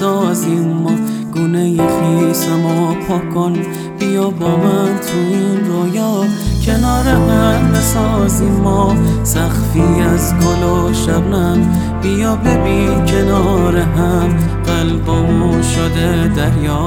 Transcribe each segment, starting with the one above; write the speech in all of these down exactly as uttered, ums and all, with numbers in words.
بسازیم ما گونه خیسمو پاک کن، بیا با من تو این رویا کنار هم بسازیم ما سقفی از گل و شبنم، بیا ببین کنار هم قلبمون شده دریا.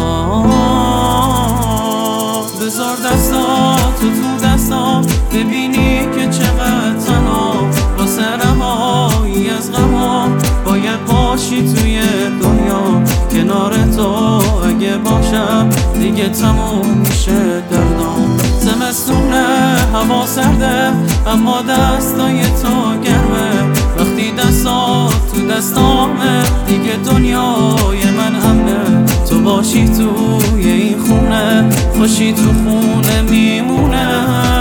بذار دستاتو تو دستام ببینی که چقدر تنها با سرهایی از غمام باید باشی توی دنیا. کنار تو اگه باشم دیگه تموم میشه دردام. زمستونه هوا سرده اما دستای تو گرمه، وقتی دستات تو دستامه دیگه دنیای من امنه. تو باشی توی این خونه خوشی تو خونه میمونه.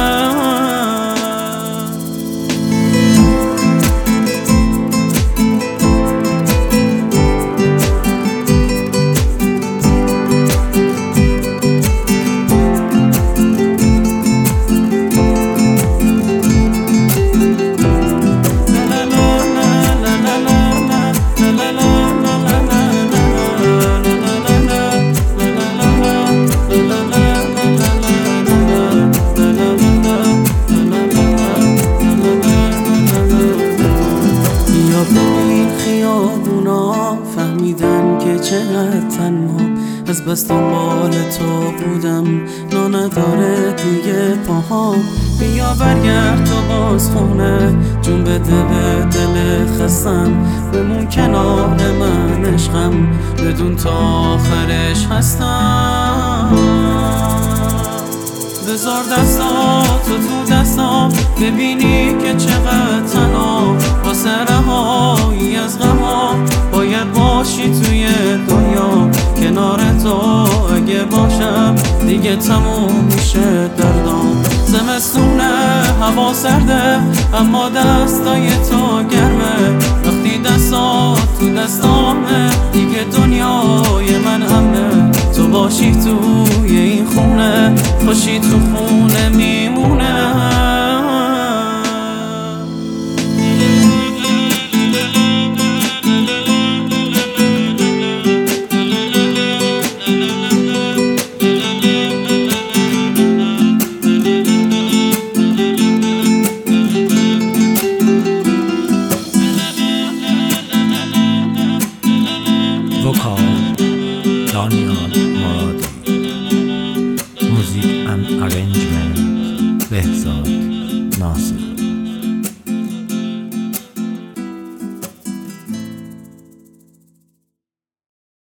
فهمیدم که چقدر تنها از بس دنبال تو بودم، نا نداره دیگه پاهام. بیا برگرد تو باز خونه جون بده به دل خستم، بمون کنار من عشقم بدون تا آخرش هستم. بذار دستاتو تو دستام ببینی که چقدر تنها با سرهایی از غمام باید باشی توی دنیا. کنار تو اگه باشم دیگه تموم میشه دردام. زمستونه هوا سرده اما دستای تو گرمه، وقتی دستات تو دستامه دیگه دنیای من امنه. تو باشی توی این خونه خوشی تو خونه میمونه. Vokal Daniel